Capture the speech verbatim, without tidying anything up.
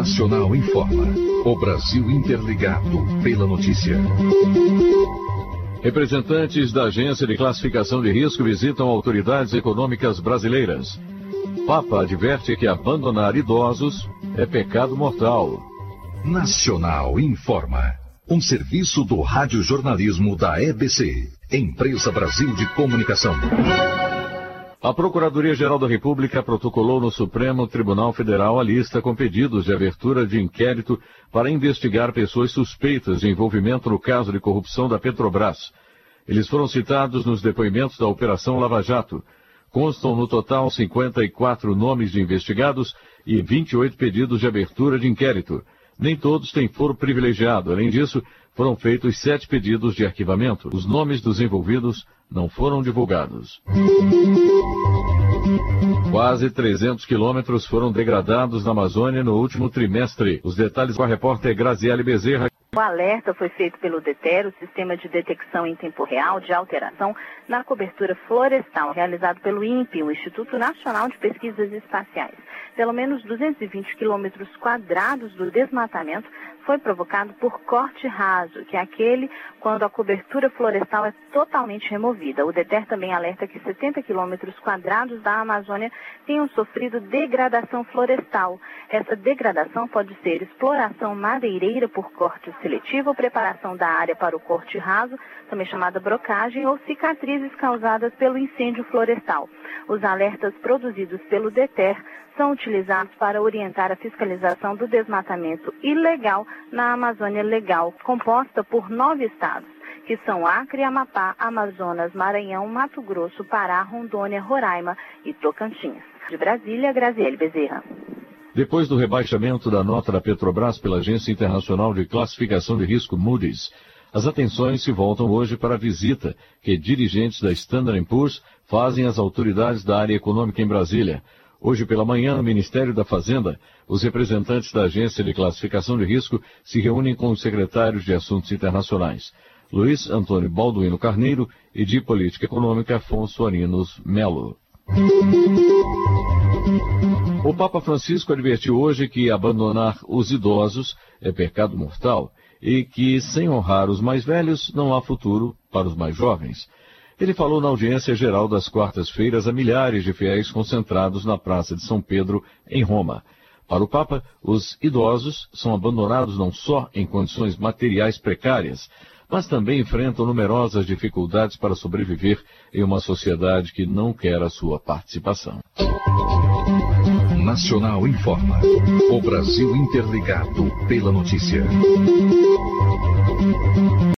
Nacional informa. O Brasil interligado pela notícia. Representantes da Agência de Classificação de Risco visitam autoridades econômicas brasileiras. Papa adverte que abandonar idosos é pecado mortal. Nacional informa. Um serviço do radiojornalismo da E B C, Empresa Brasil de Comunicação. A Procuradoria-Geral da República protocolou no Supremo Tribunal Federal a lista com pedidos de abertura de inquérito para investigar pessoas suspeitas de envolvimento no caso de corrupção da Petrobras. Eles foram citados nos depoimentos da Operação Lava Jato. Constam no total cinquenta e quatro nomes de investigados e vinte e oito pedidos de abertura de inquérito. Nem todos têm foro privilegiado. Além disso, foram feitos sete pedidos de arquivamento. Os nomes dos envolvidos não foram divulgados. Quase trezentos quilômetros foram degradados na Amazônia no último trimestre. Os detalhes com a repórter Graziele Bezerra. O alerta foi feito pelo DETER, o Sistema de Detecção em Tempo Real de Alteração na Cobertura Florestal, realizado pelo INPE, o Instituto Nacional de Pesquisas Espaciais. Pelo menos duzentos e vinte quilômetros quadrados do desmatamento foi provocado por corte raso, que é aquele quando a cobertura florestal é totalmente removida. O DETER também alerta que setenta quilômetros quadrados da Amazônia tenham sofrido degradação florestal. Essa degradação pode ser exploração madeireira por corte seletivo ou preparação da área para o corte raso, também chamada brocagem, ou cicatrizes causadas pelo incêndio florestal. Os alertas produzidos pelo DETER são utilizados para orientar a fiscalização do desmatamento ilegal na Amazônia Legal, composta por nove estados, que são Acre, Amapá, Amazonas, Maranhão, Mato Grosso, Pará, Rondônia, Roraima e Tocantins. De Brasília, Graziele Bezerra. Depois do rebaixamento da nota da Petrobras pela Agência Internacional de Classificação de Risco Moody's, as atenções se voltam hoje para a visita que dirigentes da Standard and Poor's fazem às autoridades da área econômica em Brasília. Hoje pela manhã, no Ministério da Fazenda, os representantes da Agência de Classificação de Risco se reúnem com os secretários de Assuntos Internacionais, Luiz Antônio Balduino Carneiro, e de Política Econômica, Afonso Arinos Melo. O Papa Francisco advertiu hoje que abandonar os idosos é pecado mortal e que, sem honrar os mais velhos, não há futuro para os mais jovens. Ele falou na audiência geral das quartas-feiras a milhares de fiéis concentrados na Praça de São Pedro, em Roma. Para o Papa, os idosos são abandonados não só em condições materiais precárias, mas também enfrentam numerosas dificuldades para sobreviver em uma sociedade que não quer a sua participação. Nacional informa. O Brasil interligado pela notícia.